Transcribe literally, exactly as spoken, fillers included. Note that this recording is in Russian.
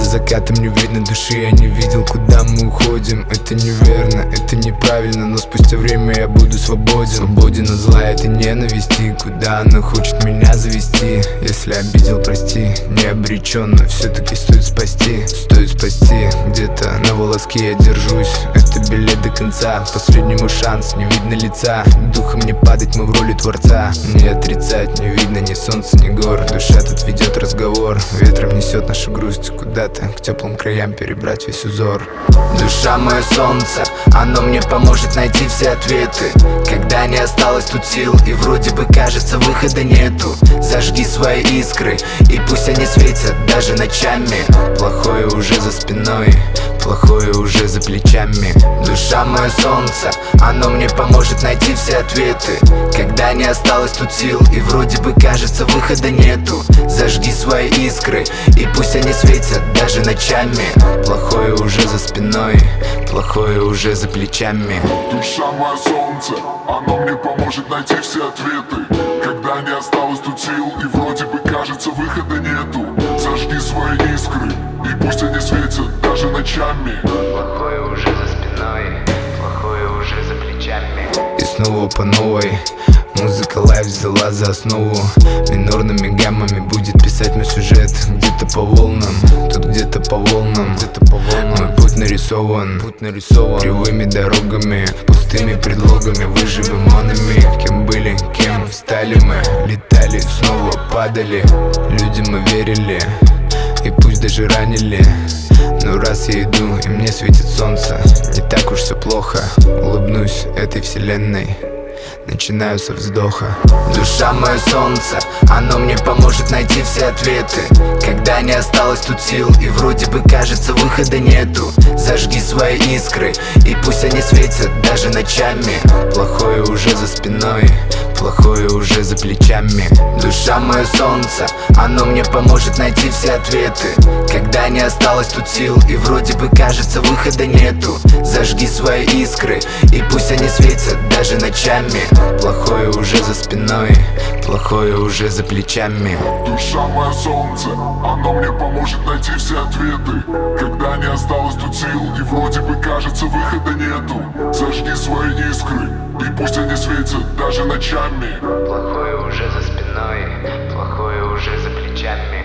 закатом не видно души, я не видел, куда мы уходим. Это неверно, это неправильно, но спустя время я буду свободен. Свободен от зла этой ненависти, куда она хочет меня завести. Если обидел, прости, не обречен, но все-таки стоит спасти. Стоит спасти, где-то на волоске я держусь. Это билет до конца, последний мой шанс, не видно лица. Духом не падать, мы в роли творца. Не отрицать, не видно ни солнца, ни гор. Душа тут ведет разговор, ветром несет нашу грусть куда-то, к теплым краям перебрать весь узор. Душа мое солнце, оно мне поможет найти все ответы, когда не осталось тут сил и вроде бы кажется выхода нету. Зажги свои искры и пусть они светят даже ночами. Плохое уже за спиной, плохое уже за плечами. Душа мое солнце, оно мне поможет найти все ответы, когда не осталось тут сил и вроде бы кажется выхода нету. Зажги свои искры и пусть они светят даже ночами. Плохое уже за спиной, плохое уже за плечами. Душа мое солнце, оно мне поможет найти все ответы, когда не осталось тут сил и вроде бы кажется выхода нету. Зажги свои искры и пусть они светят даже ночами. Плохое уже за спиной, плохое уже за плечами. И снова по новой музыка лайв взяла за основу. Минорными гаммами будет писать мой сюжет. Где-то по волнам, тут где-то по волнам, где-то по волнам. Мой путь нарисован, путь нарисован кривыми дорогами, пустыми предлогами, выживем онами. Кем были, кем стали мы, летали, снова падали. Людям мы верили, и пусть даже ранили. Но раз я иду, и мне светит солнце, не так уж все плохо. Улыбнусь этой вселенной, начинаю со вздоха. Душа мое солнце, оно мне поможет найти все ответы, когда не осталось тут сил и вроде бы кажется выхода нету. Зажги свои искры и пусть они светят даже ночами. Плохое уже за спиной, плохое уже за плечами. Душа мое солнце, оно мне поможет найти все ответы, когда не осталось тут сил и вроде бы кажется выхода нету. Зажги свои искры и пусть они светят даже ночами. Плохое уже за спиной, плохое уже за плечами. Душа мое солнце, оно мне поможет найти все ответы, когда не осталось тут сил и вроде бы кажется выхода нету. Зажги свои искры и пусть они светят даже ночами. Плохое уже за спиной, плохое уже за плечами.